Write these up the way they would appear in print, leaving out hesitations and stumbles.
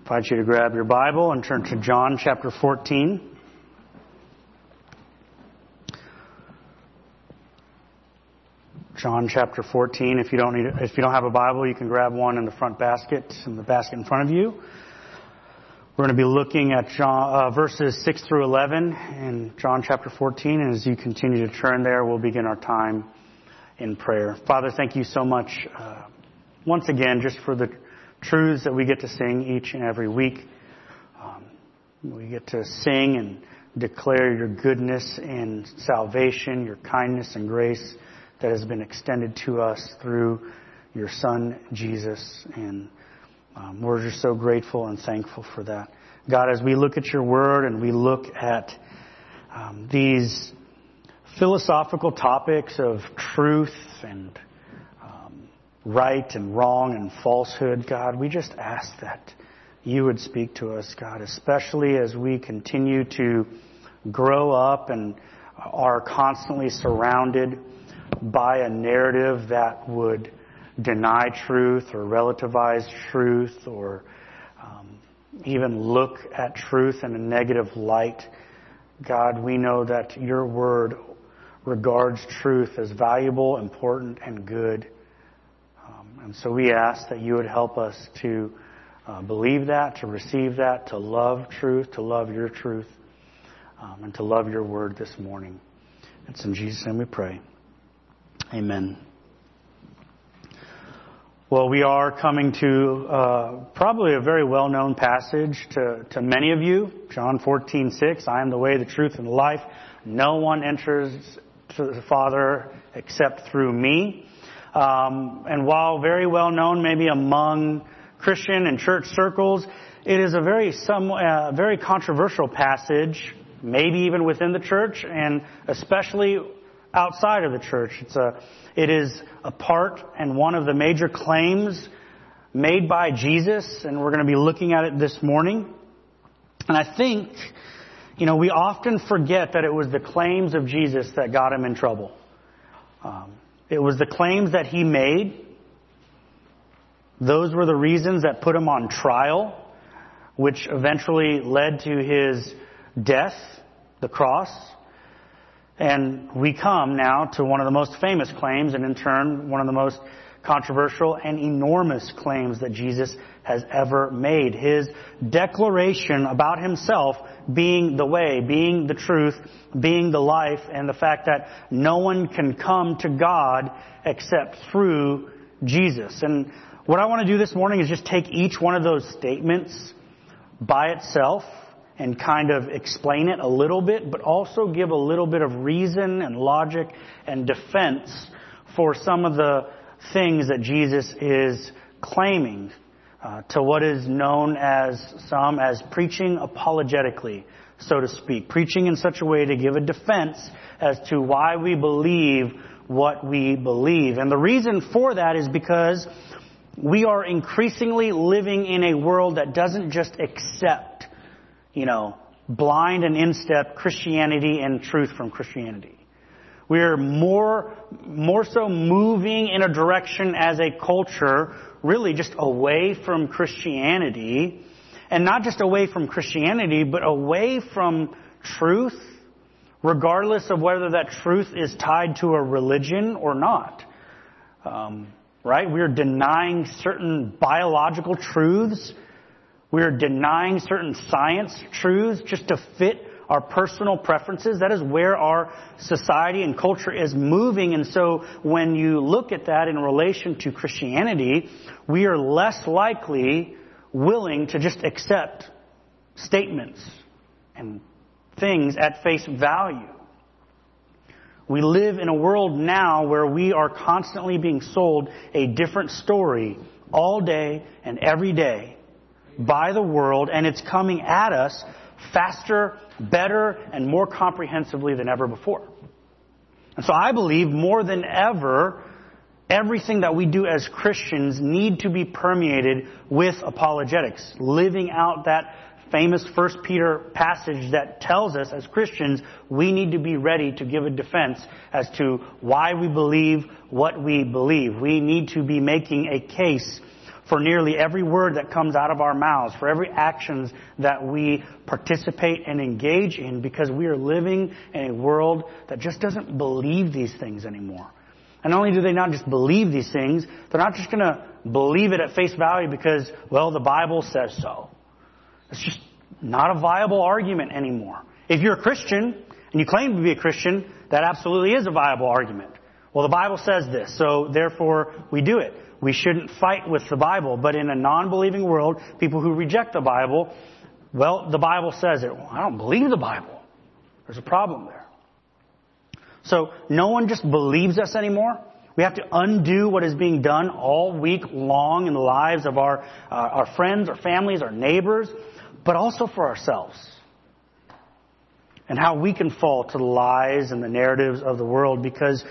I invite you to grab your Bible and turn to John chapter 14. John chapter 14. If you don't have a Bible, you can grab one in the front basket, in the basket in front of you. We're going to be looking at verses 6 through 11 in John chapter 14. And as you continue to turn there, we'll begin our time in prayer. Father, thank you so much once again just for the truths that we get to sing each and every week. We get to sing and declare your goodness and salvation, your kindness and grace that has been extended to us through your Son, Jesus. And we're just so grateful and thankful for that. God, as we look at your word and we look at these philosophical topics of truth and right and wrong and falsehood, God, we just ask that you would speak to us, God, especially as we continue to grow up and are constantly surrounded by a narrative that would deny truth or relativize truth or even look at truth in a negative light. God, we know that your word regards truth as valuable, important, and good. And so we ask that you would help us to believe that, to receive that, to love truth, to love your truth, and to love your word this morning. It's in Jesus' name we pray. Amen. Well, we are coming to probably a very well-known passage to many of you. John 14:6, I am the way, the truth, and the life. No one enters to the Father except through me. And while very well known maybe among Christian and church circles, it is a very controversial passage, maybe even within the church and especially outside of the church. It is a part and one of the major claims made by Jesus, and we're going to be looking at it this morning. And I think, we often forget that it was the claims of Jesus that got him in trouble. It was the claims that he made. Those were the reasons that put him on trial, which eventually led to his death, the cross. And we come now to one of the most famous claims, and in turn, one of the most controversial and enormous claims that Jesus has ever made. His declaration about himself being the way, being the truth, being the life, and the fact that no one can come to God except through Jesus. And what I want to do this morning is just take each one of those statements by itself and kind of explain it a little bit, but also give a little bit of reason and logic and defense for some of the things that Jesus is claiming to what is known as preaching apologetically, so to speak. Preaching in such a way to give a defense as to why we believe what we believe. And the reason for that is because we are increasingly living in a world that doesn't just accept blind and in-step Christianity and truth from Christianity. We're more so moving in a direction as a culture, really just away from Christianity. And not just away from Christianity, but away from truth, regardless of whether that truth is tied to a religion or not. Right? We're denying certain biological truths. We're denying certain science truths just to fit our personal preferences. That is where our society and culture is moving. And so when you look at that in relation to Christianity, we are less likely willing to just accept statements and things at face value. We live in a world now where we are constantly being sold a different story all day and every day by the world, and it's coming at us faster, better, and more comprehensively than ever before. And so I believe more than ever, everything that we do as Christians need to be permeated with apologetics, living out that famous 1 Peter passage that tells us as Christians we need to be ready to give a defense as to why we believe what we believe. We need to be making a case for nearly every word that comes out of our mouths, for every actions that we participate and engage in, because we are living in a world that just doesn't believe these things anymore. And not only do they not just believe these things, they're not just going to believe it at face value because, well, the Bible says so. It's just not a viable argument anymore. If you're a Christian and you claim to be a Christian, that absolutely is a viable argument. Well, the Bible says this, so therefore we do it. We shouldn't fight with the Bible. But in a non-believing world, people who reject the Bible, well, the Bible says it. Well, I don't believe the Bible. There's a problem there. So no one just believes us anymore. We have to undo what is being done all week long in the lives of our friends, our families, our neighbors, but also for ourselves. And how we can fall to the lies and the narratives of the world because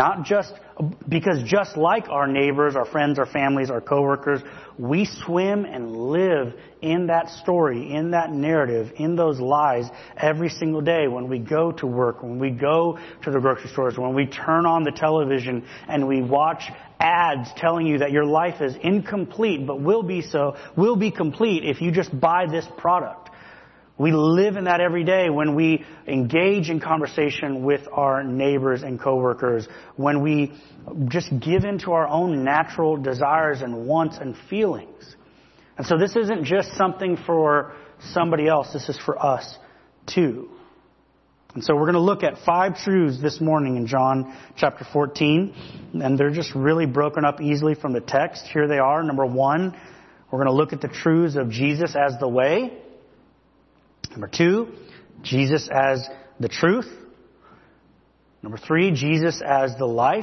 just like our neighbors, our friends, our families, our coworkers, we swim and live in that story, in that narrative, in those lies every single day when we go to work, when we go to the grocery stores, when we turn on the television and we watch ads telling you that your life is incomplete but will be complete if you just buy this product. We live in that every day when we engage in conversation with our neighbors and coworkers, when we just give into our own natural desires and wants and feelings. And so this isn't just something for somebody else. This is for us too. And so we're going to look at 5 truths this morning in John chapter 14. And they're just really broken up easily from the text. Here they are. Number 1, we're going to look at the truths of Jesus as the way. Number 2, Jesus as the truth. Number 3, Jesus as the life.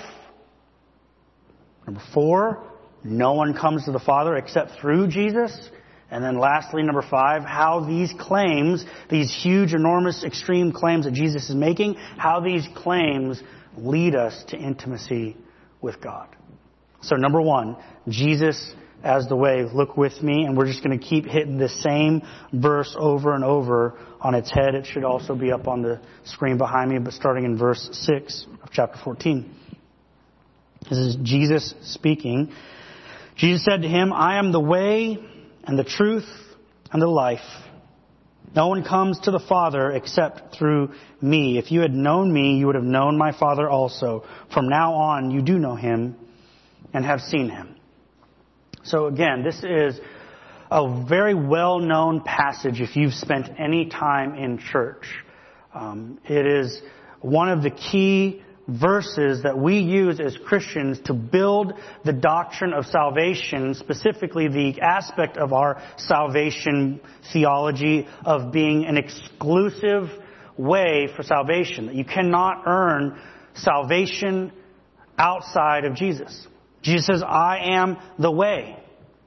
Number 4, no one comes to the Father except through Jesus. And then lastly, number 5, how these claims, these huge, enormous, extreme claims that Jesus is making, how these claims lead us to intimacy with God. So number 1, Jesus as the way. Look with me, and we're just going to keep hitting the same verse over and over on its head. It should also be up on the screen behind me, but starting in verse 6 of chapter 14. This is Jesus speaking. Jesus said to him, I am the way and the truth and the life. No one comes to the Father except through me. If you had known me, you would have known my Father also. From now on, you do know him and have seen him. So again, this is a very well-known passage if you've spent any time in church. It is one of the key verses that we use as Christians to build the doctrine of salvation, specifically the aspect of our salvation theology of being an exclusive way for salvation. That you cannot earn salvation outside of Jesus. Jesus says, I am the way.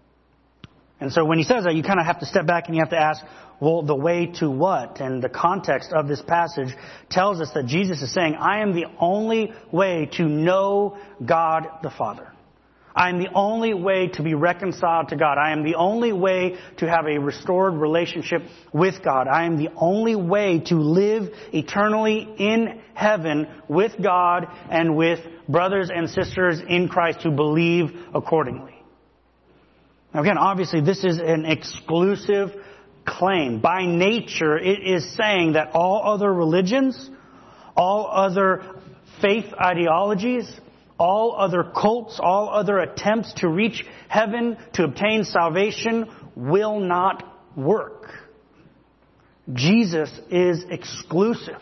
And so when he says that, you kind of have to step back and you have to ask, well, the way to what? And the context of this passage tells us that Jesus is saying, I am the only way to know God the Father. I am the only way to be reconciled to God. I am the only way to have a restored relationship with God. I am the only way to live eternally in heaven with God and with brothers and sisters in Christ who believe accordingly. Now again, obviously this is an exclusive claim. By nature, it is saying that all other religions, all other faith ideologies, all other cults, all other attempts to reach heaven, to obtain salvation, will not work. Jesus is exclusive.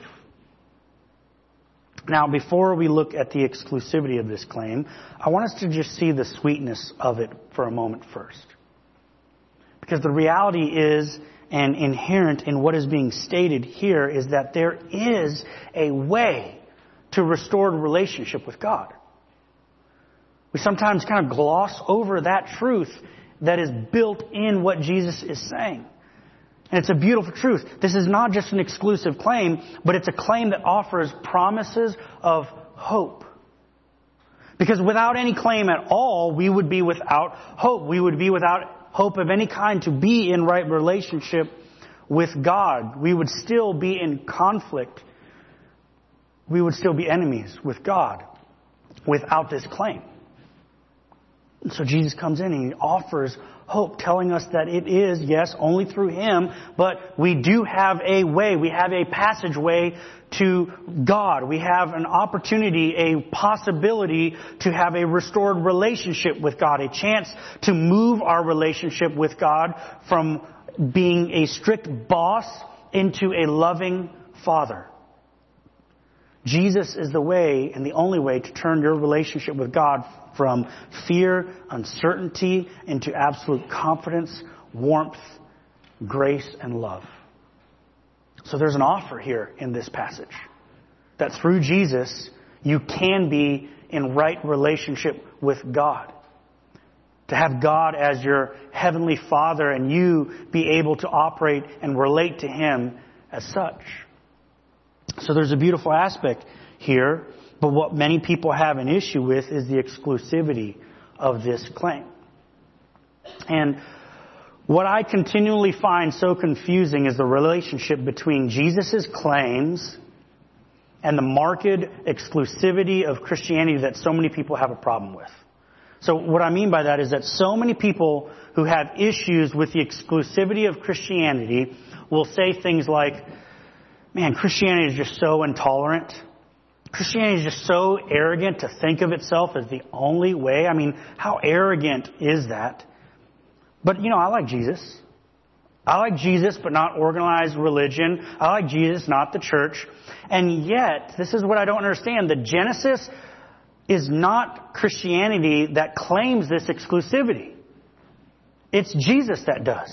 Now, before we look at the exclusivity of this claim, I want us to just see the sweetness of it for a moment first. Because the reality is, and inherent in what is being stated here, is that there is a way to restored relationship with God. We sometimes kind of gloss over that truth that is built in what Jesus is saying. And it's a beautiful truth. This is not just an exclusive claim, but it's a claim that offers promises of hope. Because without any claim at all, we would be without hope. We would be without hope of any kind to be in right relationship with God. We would still be in conflict. We would still be enemies with God without this claim. And so Jesus comes in and He offers hope, telling us that it is, yes, only through Him, but we do have a way, we have a passageway to God. We have an opportunity, a possibility to have a restored relationship with God, a chance to move our relationship with God from being a strict boss into a loving Father. Jesus is the way and the only way to turn your relationship with God from fear, uncertainty, into absolute confidence, warmth, grace, and love. So there's an offer here in this passage that through Jesus, you can be in right relationship with God. To have God as your heavenly Father and you be able to operate and relate to Him as such. So there's a beautiful aspect here, but what many people have an issue with is the exclusivity of this claim. And what I continually find so confusing is the relationship between Jesus' claims and the marked exclusivity of Christianity that so many people have a problem with. So what I mean by that is that so many people who have issues with the exclusivity of Christianity will say things like, man, Christianity is just so intolerant. Christianity is just so arrogant to think of itself as the only way. I mean, how arrogant is that? But, I like Jesus. I like Jesus, but not organized religion. I like Jesus, not the church. And yet, this is what I don't understand. The genesis is not Christianity that claims this exclusivity. It's Jesus that does.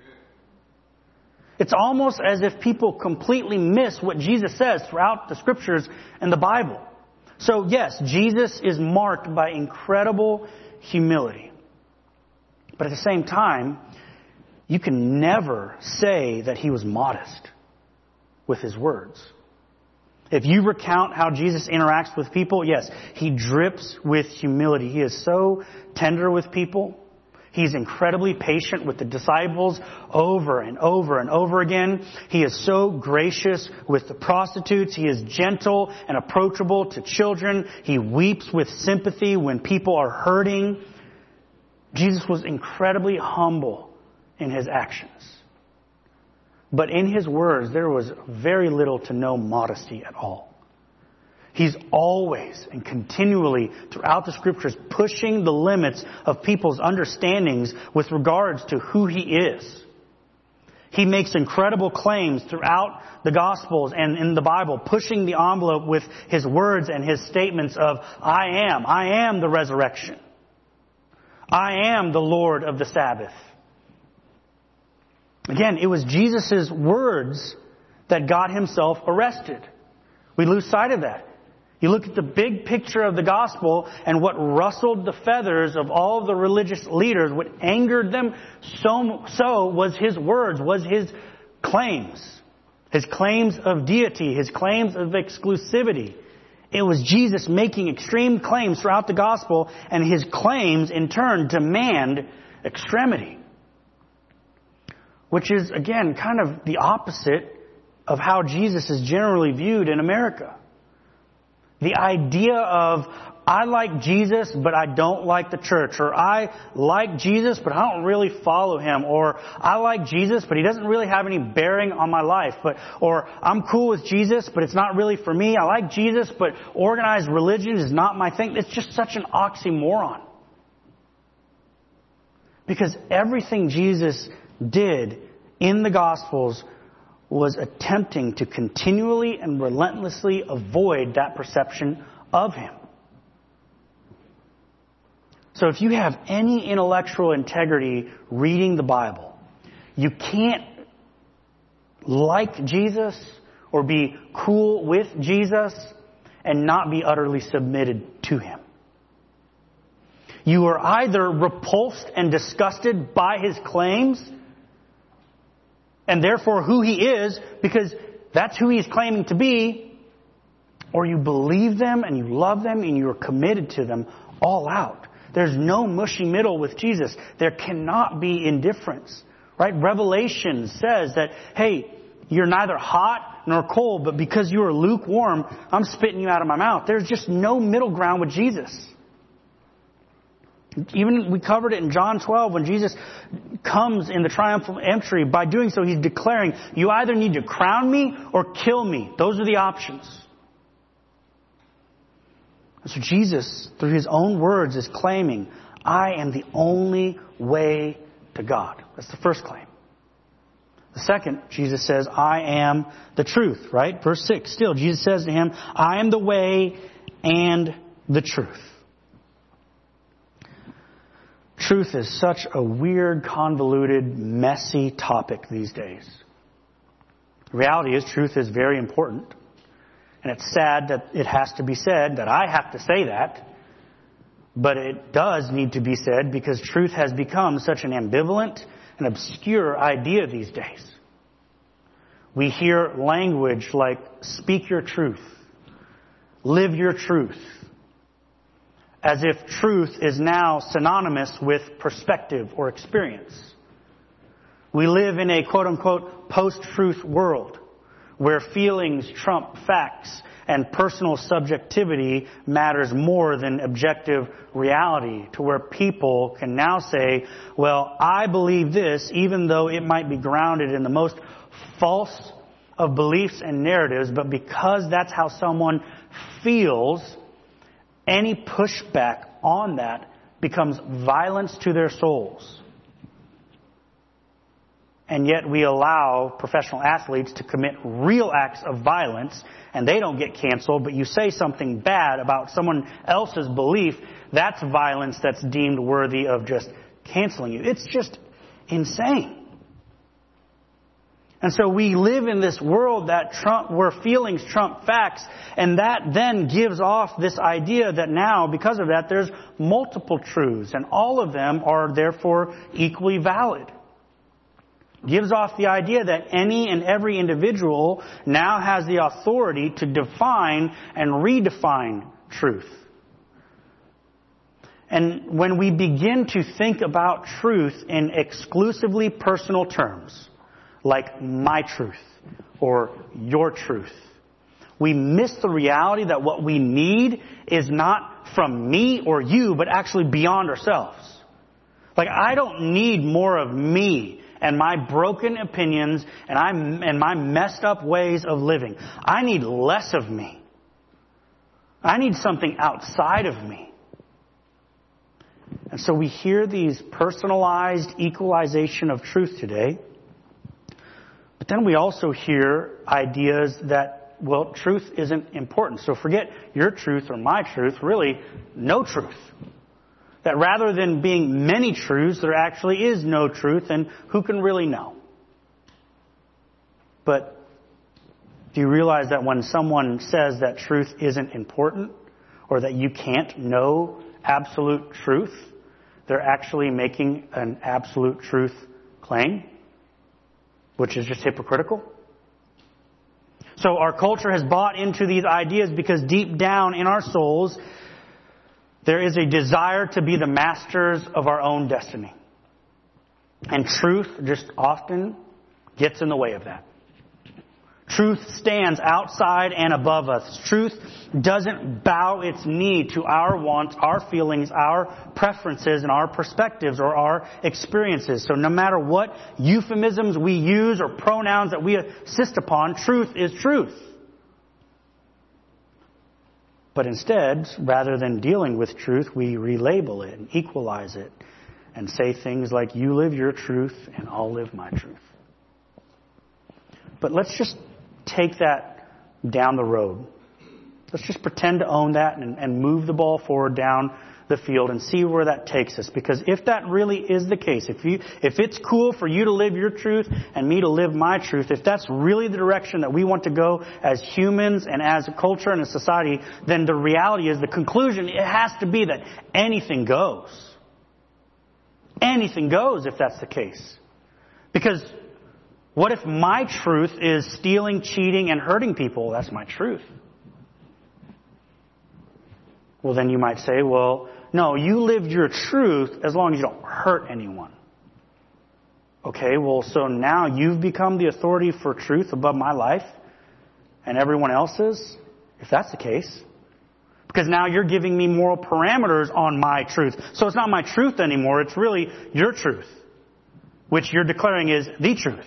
It's almost as if people completely miss what Jesus says throughout the Scriptures and the Bible. So yes, Jesus is marked by incredible humility. But at the same time, you can never say that He was modest with His words. If you recount how Jesus interacts with people, yes, He drips with humility. He is so tender with people. He's incredibly patient with the disciples over and over and over again. He is so gracious with the prostitutes. He is gentle and approachable to children. He weeps with sympathy when people are hurting. Jesus was incredibly humble in His actions. But in His words, there was very little to no modesty at all. He's always and continually throughout the Scriptures pushing the limits of people's understandings with regards to who He is. He makes incredible claims throughout the Gospels and in the Bible, pushing the envelope with His words and His statements of, I am the resurrection. I am the Lord of the Sabbath. Again, it was Jesus' words that got Himself arrested. We lose sight of that. You look at the big picture of the gospel and what rustled the feathers of all the religious leaders, what angered them so was His words, was His claims. His claims of deity, His claims of exclusivity. It was Jesus making extreme claims throughout the gospel, and His claims in turn demand extremity. Which is, again, kind of the opposite of how Jesus is generally viewed in America. The idea of, I like Jesus, but I don't like the church. Or I like Jesus, but I don't really follow Him. Or I like Jesus, but He doesn't really have any bearing on my life. Or I'm cool with Jesus, but it's not really for me. I like Jesus, but organized religion is not my thing. It's just such an oxymoron. Because everything Jesus did in the Gospels was attempting to continually and relentlessly avoid that perception of Him. So if you have any intellectual integrity reading the Bible, you can't like Jesus or be cool with Jesus and not be utterly submitted to Him. You are either repulsed and disgusted by His claims and therefore who He is, because that's who He's claiming to be, or you believe them and you love them and you are committed to them all out. There's no mushy middle with Jesus. There cannot be indifference, right? Revelation says that, hey, you're neither hot nor cold, but because you are lukewarm, I'm spitting you out of my mouth. There's just no middle ground with Jesus. Even we covered it in John 12 when Jesus comes in the triumphal entry. By doing so, he's declaring, you either need to crown me or kill me. Those are the options. And so Jesus, through his own words, is claiming, I am the only way to God. That's the first claim. The second, Jesus says, I am the truth, right? Verse 6, still, Jesus says to him, I am the way and the truth. Truth is such a weird, convoluted, messy topic these days. The reality is, truth is very important. And it's sad that it has to be said, that I have to say that. But it does need to be said because truth has become such an ambivalent and obscure idea these days. We hear language like, speak your truth, live your truth, as if truth is now synonymous with perspective or experience. We live in a quote-unquote post-truth world where feelings trump facts and personal subjectivity matters more than objective reality, to where people can now say, well, I believe this, even though it might be grounded in the most false of beliefs and narratives, but because that's how someone feels, any pushback on that becomes violence to their souls. And yet we allow professional athletes to commit real acts of violence, and they don't get canceled, but you say something bad about someone else's belief, that's violence that's deemed worthy of just canceling you. It's just insane. And so we live in this world where feelings trump facts, and that then gives off this idea that now, because of that, there's multiple truths, and all of them are therefore equally valid. Gives off the idea that any and every individual now has the authority to define and redefine truth. And when we begin to think about truth in exclusively personal terms, like my truth or your truth, we miss the reality that what we need is not from me or you, but actually beyond ourselves. Like, I don't need more of me and my broken opinions and my messed up ways of living. I need less of me. I need something outside of me. And so we hear these personalized equalization of truth today. But then we also hear ideas that, well, truth isn't important. So forget your truth or my truth, really no truth. That rather than being many truths, there actually is no truth, and who can really know? But do you realize that when someone says that truth isn't important, or that you can't know absolute truth, they're actually making an absolute truth claim, which is just hypocritical? So our culture has bought into these ideas because deep down in our souls, there is a desire to be the masters of our own destiny. And truth just often gets in the way of that. Truth stands outside and above us. Truth doesn't bow its knee to our wants, our feelings, our preferences, and our perspectives or our experiences. So no matter what euphemisms we use or pronouns that we insist upon, truth is truth. But instead, rather than dealing with truth, we relabel it and equalize it and say things like, you live your truth and I'll live my truth. But let's just take that down the road. Let's just pretend to own that and move the ball forward down the field and see where that takes us. Because if that really is the case, if it's cool for you to live your truth and me to live my truth, if that's really the direction that we want to go as humans and as a culture and a society, then the reality is, the conclusion, it has to be that anything goes. Anything goes if that's the case. Because what if my truth is stealing, cheating, and hurting people? That's my truth. Well, then you might say, well, no, you lived your truth as long as you don't hurt anyone. Okay, well, so now you've become the authority for truth above my life and everyone else's, if that's the case. Because now you're giving me moral parameters on my truth. So it's not my truth anymore. It's really your truth, which you're declaring is the truth,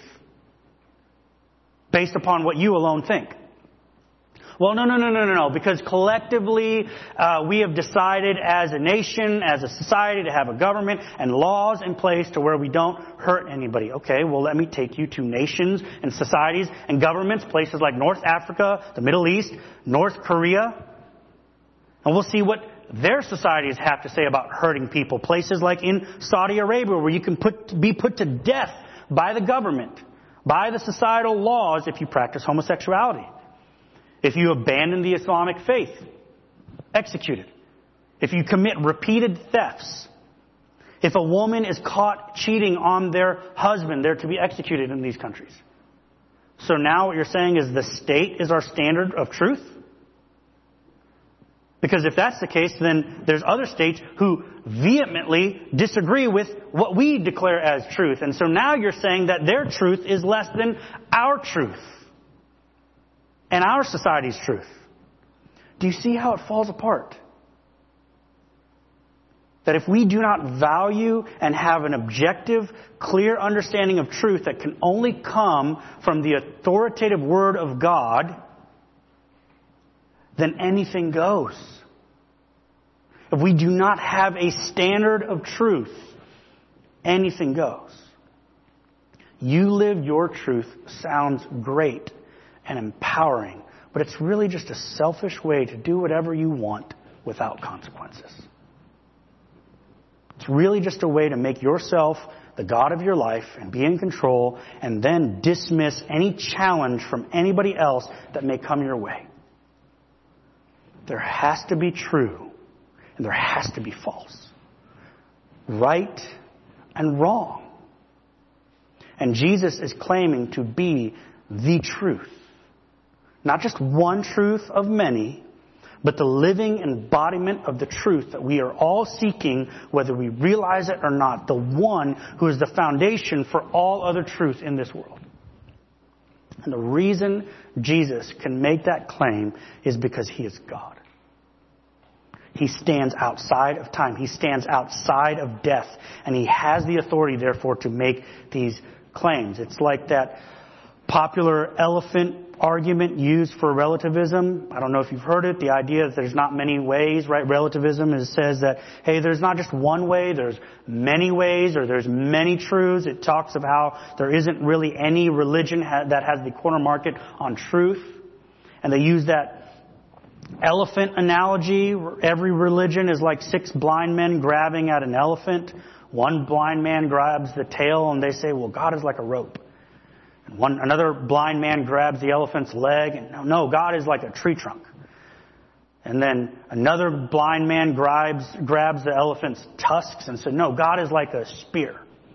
based upon what you alone think. Well, no. Because collectively, we have decided as a nation, as a society, to have a government and laws in place to where we don't hurt anybody. Okay, well, let me take you to nations and societies and governments, places like North Africa, the Middle East, North Korea. And we'll see what their societies have to say about hurting people. Places like in Saudi Arabia, where you can be put to death by the government, by the societal laws if you practice homosexuality. If you abandon the Islamic faith, executed. If you commit repeated thefts. If a woman is caught cheating on their husband, they're to be executed in these countries. So now what you're saying is the state is our standard of truth? Because if that's the case, then there's other states who vehemently disagree with what we declare as truth. And so now you're saying that their truth is less than our truth and our society's truth. Do you see how it falls apart? That if we do not value and have an objective, clear understanding of truth that can only come from the authoritative Word of God, then anything goes. If we do not have a standard of truth, anything goes. You live your truth sounds great and empowering, but it's really just a selfish way to do whatever you want without consequences. It's really just a way to make yourself the God of your life and be in control, and then dismiss any challenge from anybody else that may come your way. There has to be true, and there has to be false. Right and wrong. And Jesus is claiming to be the truth. Not just one truth of many, but the living embodiment of the truth that we are all seeking, whether we realize it or not. The one who is the foundation for all other truth in this world. And the reason Jesus can make that claim is because He is God. He stands outside of time. He stands outside of death. And He has the authority, therefore, to make these claims. It's like that popular elephant argument used for relativism. I don't know if you've heard it. The idea that there's not many ways, right? Relativism says that, hey, there's not just one way, there's many ways, or there's many truths. It talks of how there isn't really any religion that has the corner market on truth. And they use that elephant analogy. Every religion is like 6 blind men grabbing at an elephant. One blind man grabs the tail and they say, well, God is like a rope. Another blind man grabs the elephant's leg, and no, God is like a tree trunk. And then another blind man grabs the elephant's tusks and said, no, God is like a spear.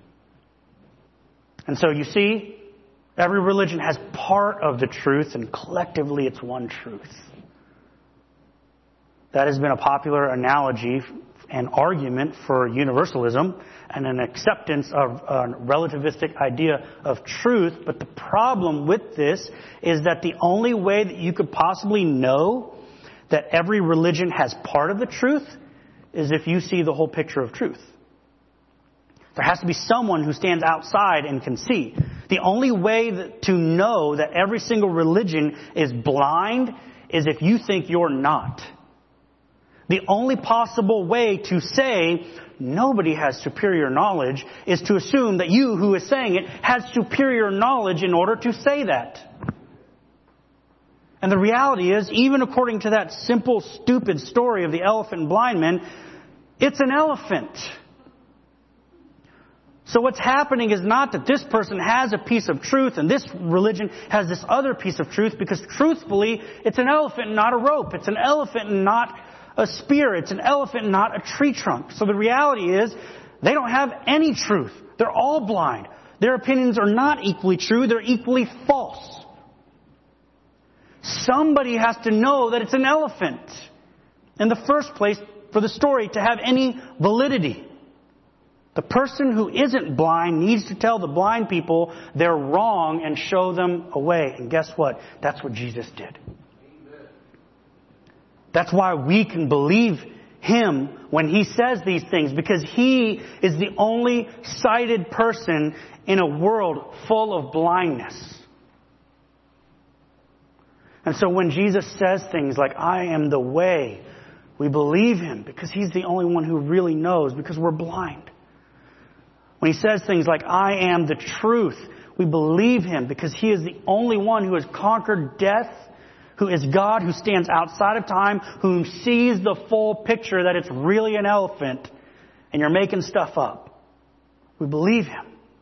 And so you see, every religion has part of the truth, and collectively it's one truth. That has been a popular analogy and argument for universalism and an acceptance of a relativistic idea of truth. But the problem with this is that the only way that you could possibly know that every religion has part of the truth is if you see the whole picture of truth. There has to be someone who stands outside and can see. The only way to know that every single religion is blind is if you think you're not. The only possible way to say nobody has superior knowledge is to assume that you who is saying it has superior knowledge in order to say that. And the reality is, even according to that simple, stupid story of the elephant and blind men, it's an elephant. So what's happening is not that this person has a piece of truth and this religion has this other piece of truth, because truthfully, it's an elephant and not a rope. It's an elephant and not a spear. It's an elephant, not a tree trunk. So the reality is, they don't have any truth. They're all blind. Their opinions are not equally true. They're equally false. Somebody has to know that it's an elephant in the first place for the story to have any validity. The person who isn't blind needs to tell the blind people they're wrong and show them a way. And guess what? That's what Jesus did. That's why we can believe Him when He says these things, because He is the only sighted person in a world full of blindness. And so when Jesus says things like, I am the way, we believe Him because He's the only one who really knows, because we're blind. When He says things like, I am the truth, we believe Him because He is the only one who has conquered death, who is God, who stands outside of time, who sees the full picture that it's really an elephant and you're making stuff up. We believe Him.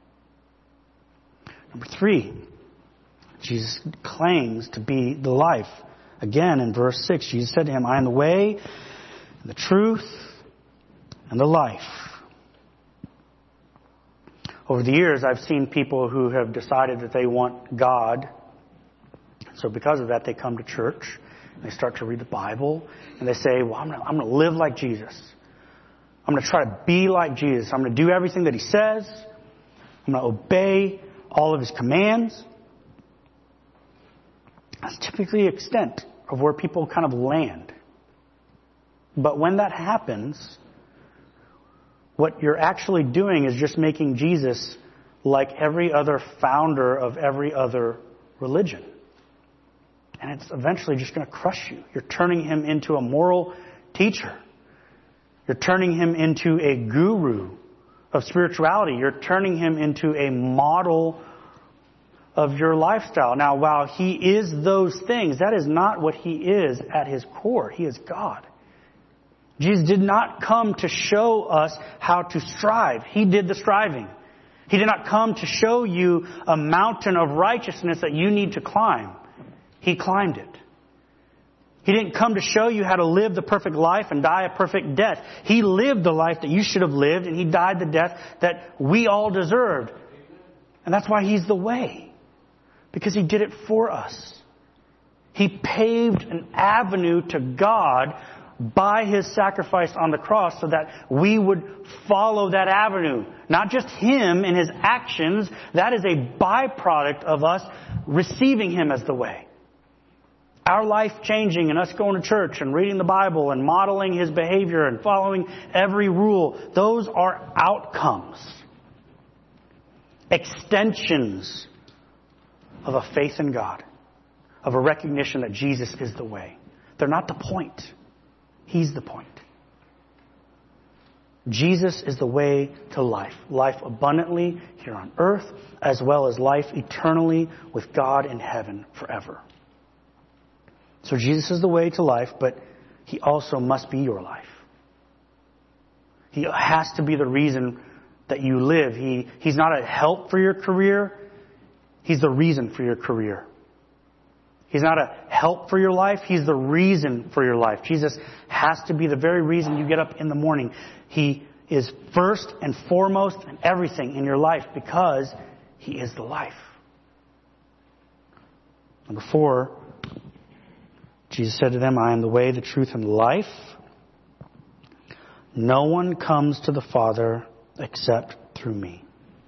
Number 3, Jesus claims to be the life. Again, in verse 6, Jesus said to him, I am the way, the truth, and the life. Over the years, I've seen people who have decided that they want God. So because of that, they come to church, and they start to read the Bible, and they say, well, I'm going to live like Jesus. I'm going to try to be like Jesus. I'm going to do everything that He says. I'm going to obey all of His commands. That's typically the extent of where people kind of land. But when that happens, what you're actually doing is just making Jesus like every other founder of every other religion. And it's eventually just going to crush you. You're turning Him into a moral teacher. You're turning Him into a guru of spirituality. You're turning Him into a model of your lifestyle. Now, while He is those things, that is not what He is at His core. He is God. Jesus did not come to show us how to strive. He did the striving. He did not come to show you a mountain of righteousness that you need to climb. He climbed it. He didn't come to show you how to live the perfect life and die a perfect death. He lived the life that you should have lived, and He died the death that we all deserved. And that's why He's the way. Because He did it for us. He paved an avenue to God by His sacrifice on the cross so that we would follow that avenue. Not just Him and His actions. That is a byproduct of us receiving Him as the way. Our life changing and us going to church and reading the Bible and modeling His behavior and following every rule, those are outcomes. Extensions of a faith in God. Of a recognition that Jesus is the way. They're not the point. He's the point. Jesus is the way to life. Life abundantly here on earth, as well as life eternally with God in heaven forever. So Jesus is the way to life, but He also must be your life. He has to be the reason that you live. He's not a help for your career. He's the reason for your career. He's not a help for your life. He's the reason for your life. Jesus has to be the very reason you get up in the morning. He is first and foremost and everything in your life because He is the life. Number 4, Jesus said to them, I am the way, the truth, and the life. No one comes to the Father except through me.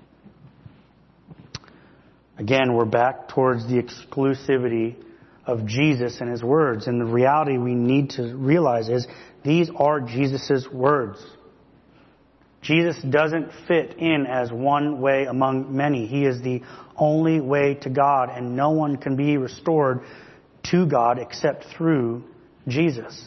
Again, we're back towards the exclusivity of Jesus and His words. And the reality we need to realize is these are Jesus' words. Jesus doesn't fit in as one way among many. He is the only way to God, and no one can be restored to God except through Jesus.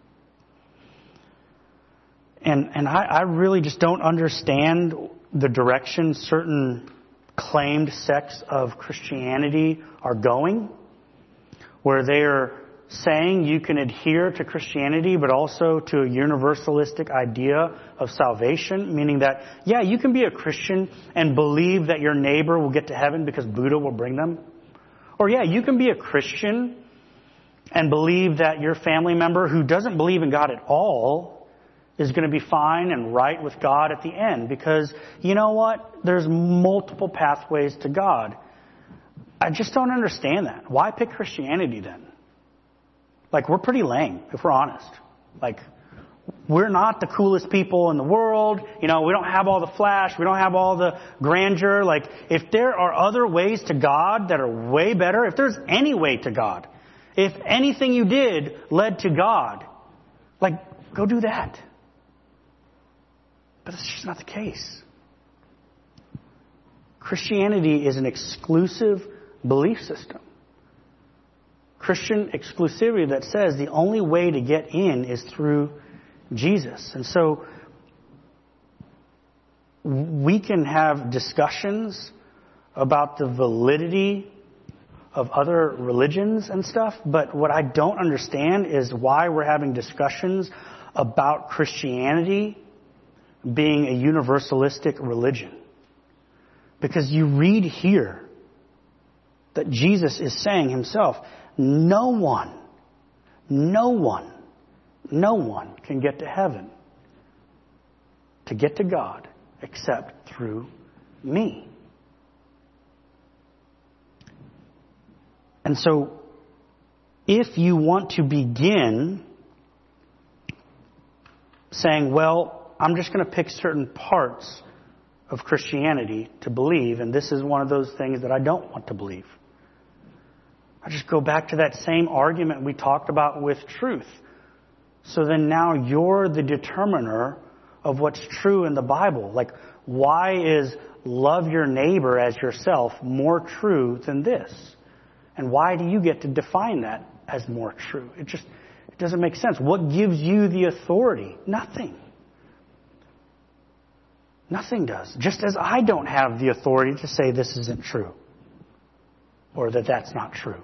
And I really just don't understand the direction certain claimed sects of Christianity are going, where they are saying you can adhere to Christianity but also to a universalistic idea of salvation, meaning that, yeah, you can be a Christian and believe that your neighbor will get to heaven because Buddha will bring them. Or yeah, you can be a Christian and believe that your family member who doesn't believe in God at all is going to be fine and right with God at the end. Because, you know what? There's multiple pathways to God. I just don't understand that. Why pick Christianity then? Like, we're pretty lame, if we're honest. Like, we're not the coolest people in the world. You know, we don't have all the flash. We don't have all the grandeur. Like, if there are other ways to God that are way better, if there's any way to God, if anything you did led to God, Like, go do that. But that's just not the case. Christianity is an exclusive belief system. Christian exclusivity that says the only way to get in is through Jesus. And so we can have discussions about the validity of other religions and stuff, but what I don't understand is why we're having discussions about Christianity being a universalistic religion. Because you read here that Jesus is saying himself, no one can get to heaven, to get to God, except through me. And so, if you want to begin saying, well, I'm just going to pick certain parts of Christianity to believe, and this is one of those things that I don't want to believe, I just go back to that same argument we talked about with truth. So then now you're the determiner of what's true in the Bible. Like, why is love your neighbor as yourself more true than this? And why do you get to define that as more true? It doesn't make sense. What gives you the authority? Nothing. Nothing does. Just as I don't have the authority to say this isn't true. Or that that's not true.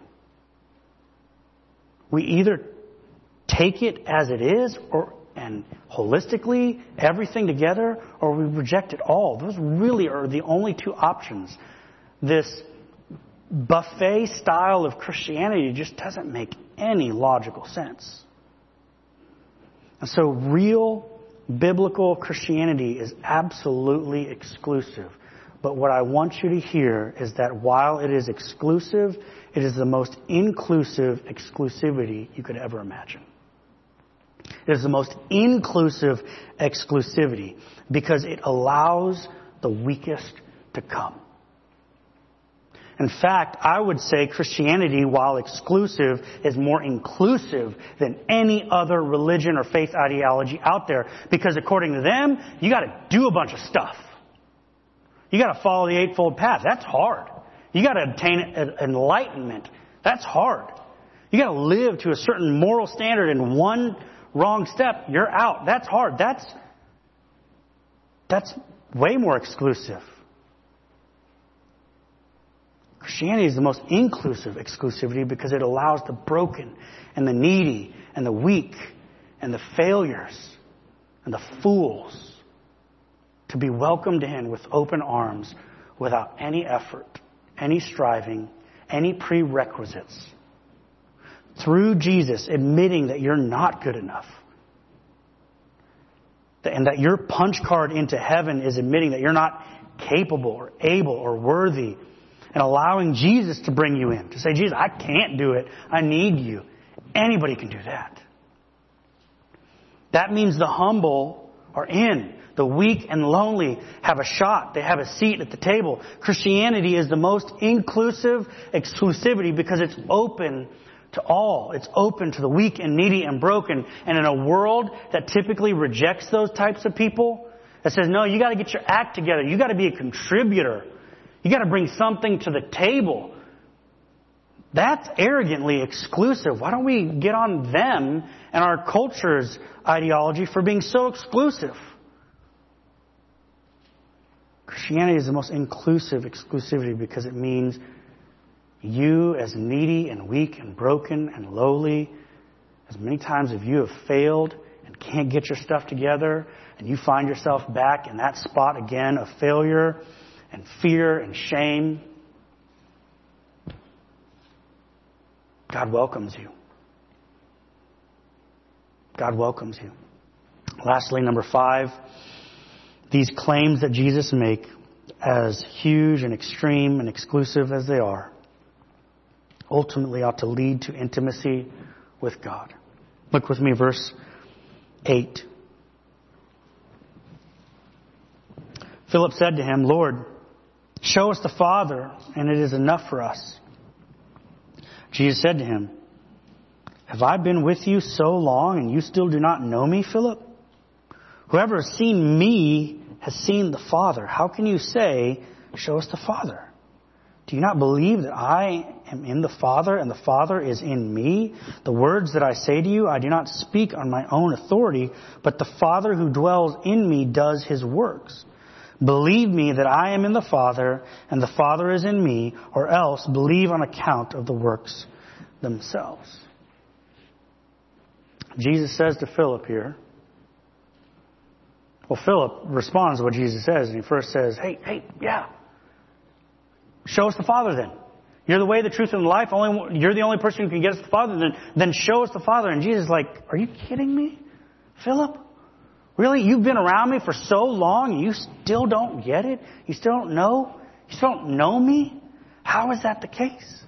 We either take it as it is and holistically, everything together, or we reject it all. Those really are the only two options. This buffet style of Christianity just doesn't make any logical sense. And so real biblical Christianity is absolutely exclusive. But what I want you to hear is that while it is exclusive, it is the most inclusive exclusivity you could ever imagine. It is the most inclusive exclusivity because it allows the weakest to come. In fact, I would say Christianity, while exclusive, is more inclusive than any other religion or faith ideology out there. Because according to them, you got to do a bunch of stuff. You got to follow the Eightfold Path. That's hard. You got to obtain enlightenment. That's hard. You got to live to a certain moral standard, and one wrong step, you're out. That's hard. That's way more exclusive. Christianity is the most inclusive exclusivity because it allows the broken and the needy and the weak and the failures and the fools to be welcomed in with open arms without any effort, any striving, any prerequisites. Through Jesus admitting that you're not good enough. And that your punch card into heaven is admitting that you're not capable or able or worthy. And allowing Jesus to bring you in. To say, Jesus, I can't do it. I need you. Anybody can do that. That means the humble are in. The weak and lonely have a shot. They have a seat at the table. Christianity is the most inclusive exclusivity because it's open to all. It's open to the weak and needy and broken. And in a world that typically rejects those types of people, that says, no, you got to get your act together. You got to be a contributor. You got to bring something to the table. That's arrogantly exclusive. Why don't we get on them and our culture's ideology for being so exclusive? Christianity is the most inclusive exclusivity because it means you as needy and weak and broken and lowly, as many times as you have failed and can't get your stuff together and you find yourself back in that spot again of failure and fear and shame, God welcomes you. God welcomes you. Lastly, number 5, these claims that Jesus make, as huge and extreme and exclusive as they are, ultimately ought to lead to intimacy with God. Look with me, verse 8. Philip said to him, Lord, show us the Father, and it is enough for us. Jesus said to him, Have I been with you so long and you still do not know me, Philip? Whoever has seen me has seen the Father. How can you say, show us the Father? Do you not believe that I am in the Father and the Father is in me? The words that I say to you, I do not speak on my own authority, but the Father who dwells in me does his works. Believe me that I am in the Father and the Father is in me, or else believe on account of the works themselves. Jesus says to Philip here, well, Philip responds to what Jesus says, and he first says, hey, yeah. Show us the Father then. You're the way, the truth, and the life. You're the only person who can get us the Father. Then show us the Father. And Jesus is like, are you kidding me, Philip? Really? You've been around me for so long and you still don't get it? You still don't know? You still don't know me? How is that the case?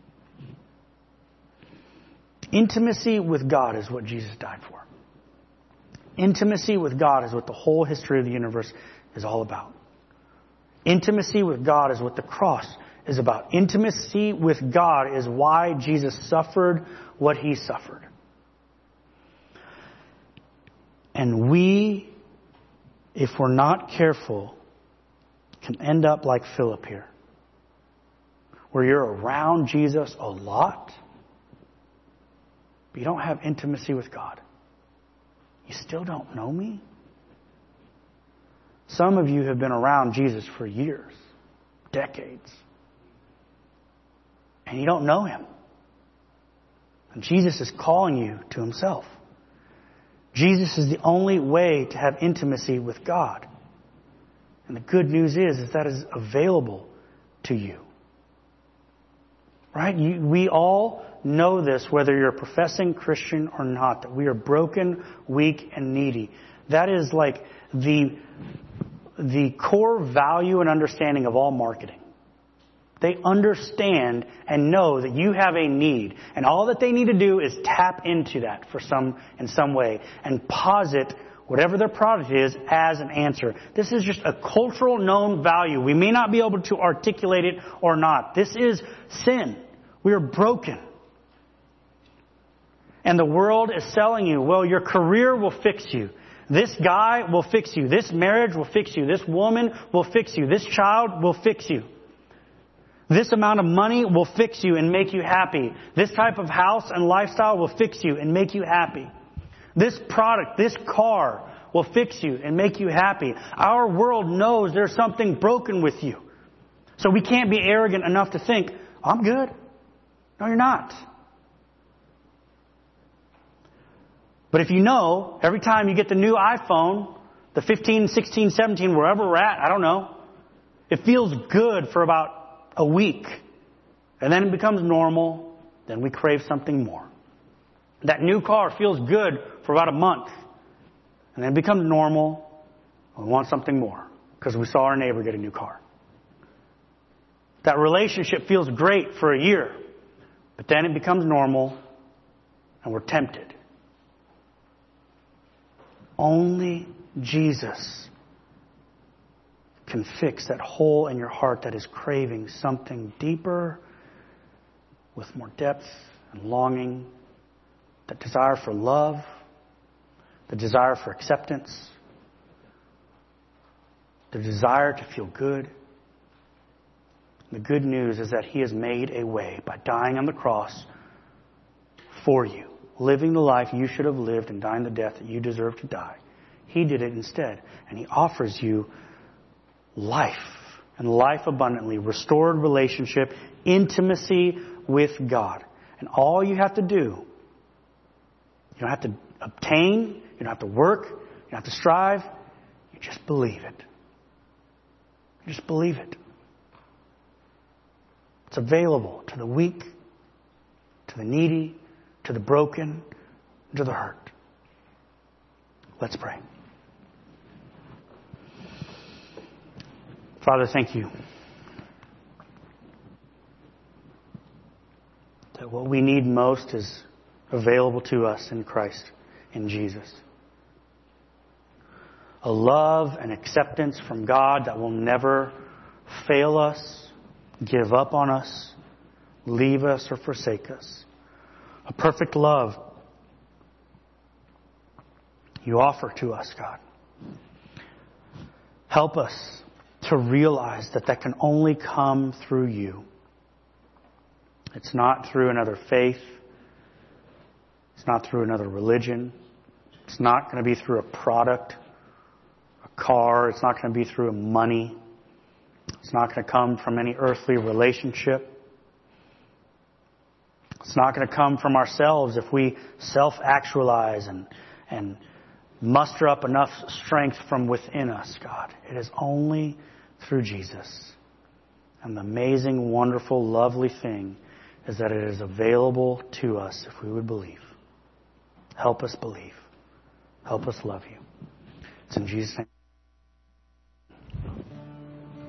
Intimacy with God is what Jesus died for. Intimacy with God is what the whole history of the universe is all about. Intimacy with God is what the cross is about. Intimacy with God is why Jesus suffered what he suffered. And we, if we're not careful, can end up like Philip here, where you're around Jesus a lot, but you don't have intimacy with God. You still don't know me? Some of you have been around Jesus for years, decades, and you don't know him. And Jesus is calling you to himself. Jesus is the only way to have intimacy with God. And the good news is that is available to you. Right? We all know this, whether you're a professing Christian or not, that we are broken, weak, and needy. That is like the core value and understanding of all marketing. They understand and know that you have a need. And all that they need to do is tap into that in some way and posit whatever their product is as an answer. This is just a cultural known value. We may not be able to articulate it or not. This is sin. We are broken. And the world is selling you, well, your career will fix you. This guy will fix you. This marriage will fix you. This woman will fix you. This child will fix you. This amount of money will fix you and make you happy. This type of house and lifestyle will fix you and make you happy. This product, this car will fix you and make you happy. Our world knows there's something broken with you. So we can't be arrogant enough to think, I'm good. No, you're not. But if you know, every time you get the new iPhone, the 15, 16, 17, wherever we're at, I don't know, it feels good for about a week. And then it becomes normal. Then we crave something more. That new car feels good for about a month. And then it becomes normal. And we want something more because we saw our neighbor get a new car. That relationship feels great for a year. But then it becomes normal and we're tempted. Only Jesus can fix that hole in your heart that is craving something deeper with more depth and longing, the desire for love, the desire for acceptance, the desire to feel good. The good news is that he has made a way by dying on the cross for you, living the life you should have lived and dying the death that you deserve to die. He did it instead, and he offers you life, and life abundantly, restored relationship, intimacy with God. And all you have to do, you don't have to obtain, you don't have to work, you don't have to strive, you just believe it. You just believe it. It's available to the weak, to the needy, to the broken, to the hurt. Let's pray. Father, thank you that what we need most is available to us in Christ, in Jesus. A love and acceptance from God that will never fail us, give up on us, leave us, or forsake us. a perfect love you offer to us, God. Help us to realize that that can only come through you. It's not through another faith. It's not through another religion. It's not going to be through a product, a car. It's not going to be through money. It's not going to come from any earthly relationship. It's not going to come from ourselves if we self-actualize and muster up enough strength from within us, God. It is only through Jesus. And the amazing, wonderful, lovely thing is that it is available to us if we would believe. Help us believe. Help us love you. It's in Jesus' name.